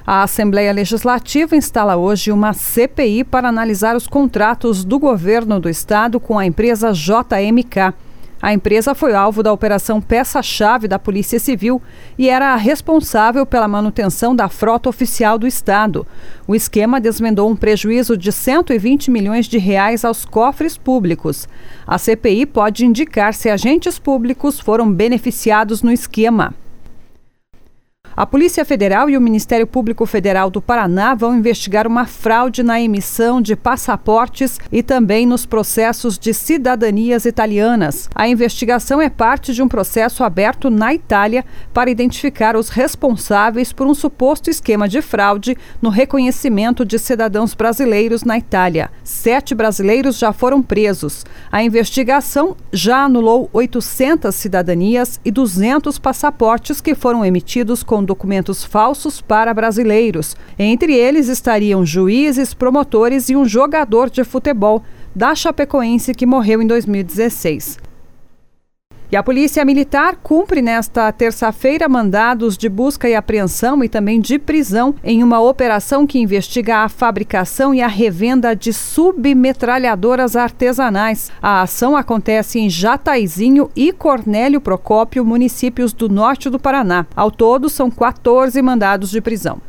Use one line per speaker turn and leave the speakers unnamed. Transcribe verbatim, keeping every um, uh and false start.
A Assembleia Legislativa instala hoje uma C P I para analisar os contratos do governo do estado com a empresa J M K. A empresa foi alvo da Operação Peça-Chave da Polícia Civil e era a responsável pela manutenção da frota oficial do estado. O esquema desvendou um prejuízo de cento e vinte milhões de reais aos cofres públicos. A C P I pode indicar se agentes públicos foram beneficiados no esquema. A Polícia Federal e o Ministério Público Federal do Paraná vão investigar uma fraude na emissão de passaportes e também nos processos de cidadanias italianas. A investigação é parte de um processo aberto na Itália para identificar os responsáveis por um suposto esquema de fraude no reconhecimento de cidadãos brasileiros na Itália. Sete brasileiros já foram presos. A investigação já anulou oitocentas cidadanias e duzentos passaportes que foram emitidos com documentos falsos para brasileiros. Entre eles estariam juízes, promotores e um jogador de futebol da Chapecoense que morreu em dois mil e dezesseis. E a Polícia Militar cumpre nesta terça-feira mandados de busca e apreensão e também de prisão em uma operação que investiga a fabricação e a revenda de submetralhadoras artesanais. A ação acontece em Jataizinho e Cornélio Procópio, municípios do norte do Paraná. Ao todo, são quatorze mandados de prisão.